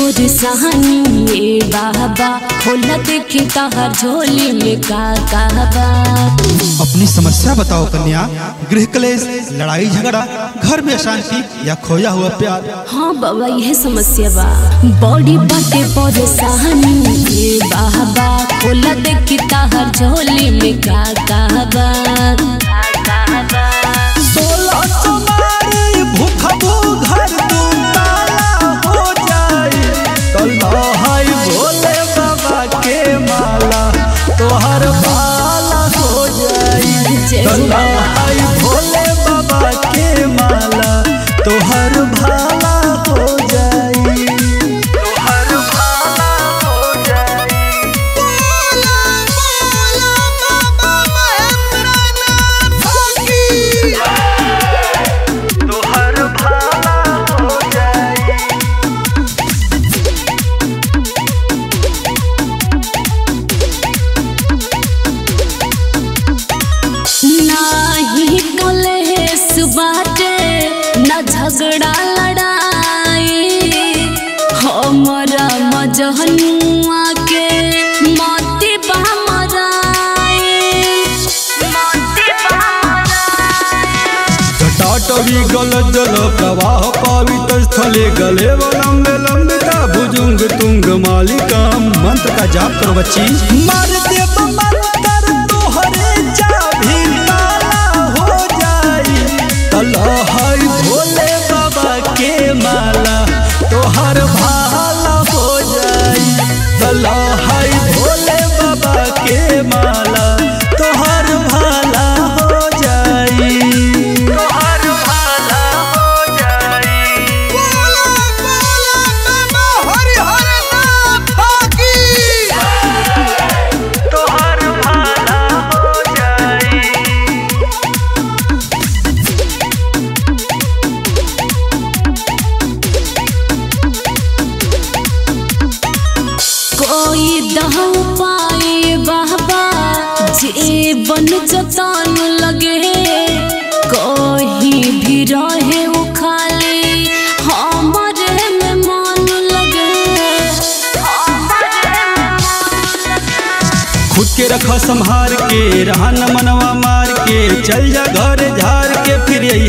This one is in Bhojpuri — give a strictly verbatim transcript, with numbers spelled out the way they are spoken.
परेशानी ये बाबा खोला देखी तहर झोली में का कहबा। अपनी समस्या बताओ कन्या। गृह क्लेश, लड़ाई झगड़ा, घर में अशांति या खोया हुआ प्यार। हाँ बाबा यह समस्या बा। बॉडी बाटे परेशानी ये बाबा खोला देखी तहर झोली में का कहबा। सोलह सोमवारी भूखबू घर तुम ताला हो जाई। तल्ला हाय भोले बाबा के माला तोहर भाला हो जाई। तल्ला हाय भोले बाबा के माला तोहर भाला हो जाई। तोहर भाला हो जाई। तोहर भाला हो जाई। नाही कलेश बाटे न झगड़ा लड़ाई हमरा मजहनुआ के मोती बामराई। टाटवी गल जल प्रवाह पवित्र स्थले गले लंबे लंबिता भुजुंग तुंग मालिका। मंत्र का जाप करो बच्ची। मार देव मंत्र तोहरे चाभी ताला हो जाई। तल्ला हाय भोले बाबा के माला तोहर भाला हो जाई। तल्ला हाय भोले बाबा के माला तोहर भाला हो जाई। कोई दह पाए बाबा जीवन जतान लगे कहीं भी रहे वो खाली हमारे में मान लगे। खुद के रखा संहार के रहन मनवा मार के चल जा घर झार के फिर